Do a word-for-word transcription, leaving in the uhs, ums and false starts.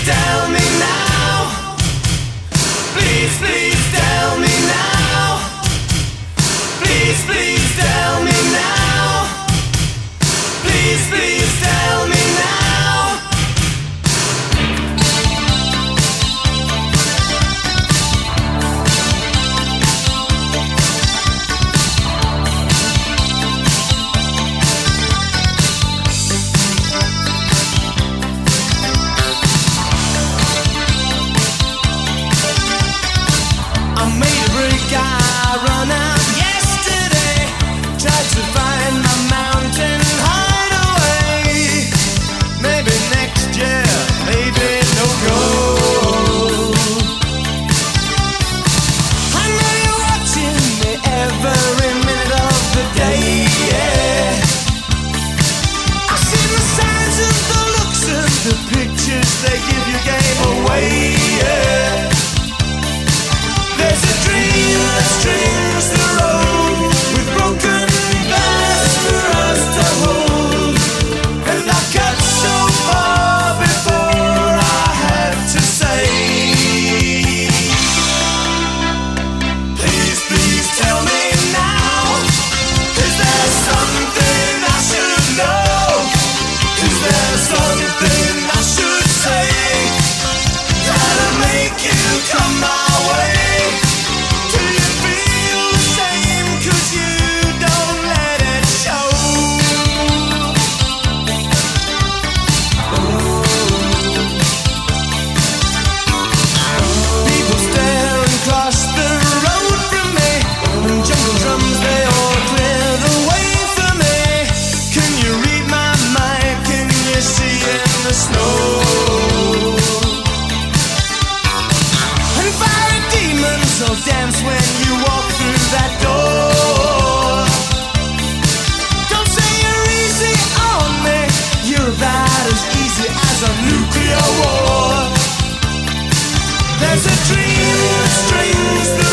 tell me now. Please, please tell me now. Please, please tell me now. Please, please tell me now. I made a break, I run out yesterday. Tried to find my mountain hideaway. Maybe next year, maybe no go. I know you're watching me every minute of the day, yeah. I see the signs of the looks and the pictures they give you gave away, yeah. There's a dream that strings the road with broken glass for us to hold. And I got so far before I had to say, please, please tell me now. Is there something I should know? Is there something I should say that'll make you come my way? Dance when you walk through that door. Don't say you're easy on me. You're about as easy as a nuclear war. There's a dream that strings the